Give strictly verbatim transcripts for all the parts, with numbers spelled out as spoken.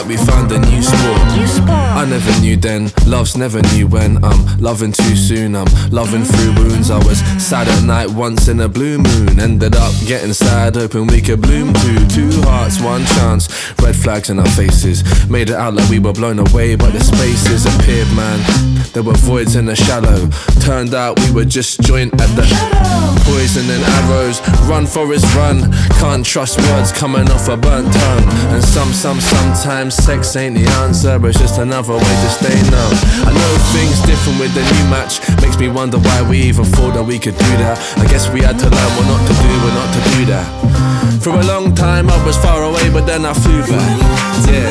like we found a new sport. I never knew then, love's never knew when. I'm loving too soon, I'm loving through wounds. I was sad at night once in a blue moon. Ended up getting sad, hoping we could bloom too. Two hearts, one chance, red flags in our faces. Made it out like we were blown away, but the spaces appeared, man. There were voids in the shallow. Turned out we were just joint at the poison and arrows. Run Forrest run, can't trust words coming off a burnt tongue. And some, some, sometimes sex ain't the answer, but it's just another way to stay numb. I know things different with the new match. Makes me wonder why we even thought that we could do that. I guess we had to learn what not to do, what not to do that. For a long time I was far away, but then I flew back. Yeah.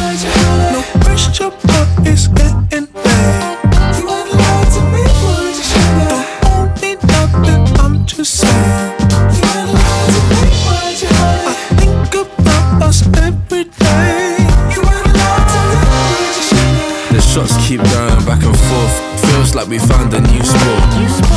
No pressure, but it's getting late. You ain't lied to me, would you share that? Don't need nothing, I'm just saying. You ain't lied to me, would you hide it? I think about us every day. You ain't lied to me, would you share that? The shots keep going back and forth. Feels like we found a new sport.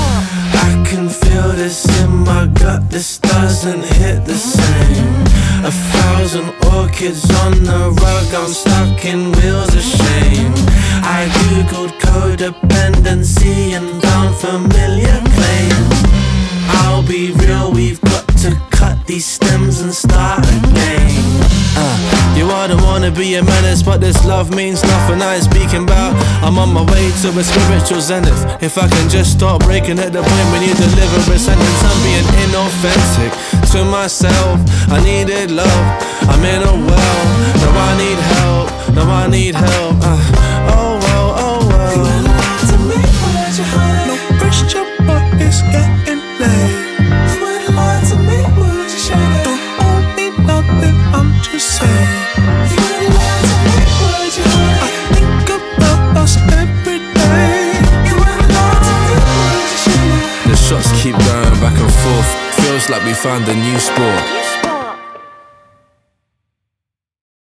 I can feel this in my gut, this doesn't hit the same. A thousand orchids on the rug, I'm stuck in wheels of shame. I googled codependency and found familiar claims. I'll be real, we've got to cut these stems and start again. uh, You wouldn't wanna be a menace, but this love means nothing I ain't speaking about. I'm on my way to a spiritual zenith. If I can just stop breaking at the point when you deliver a sentence. I'm being inauthentic to myself. I needed love, I'm in a well. Now I need help, now I need help. uh, Oh well, oh well. You ain't lied to me, would you hide it? No pressure, but it's getting late. You ain't lied to me, would you share that? Don't owe me nothing, I'm just saying. You ain't lied to me, would you hide it? I think about us every day. You ain't lied to me, would you share that? The shots keep going back and forth. Feels like we found a new sport.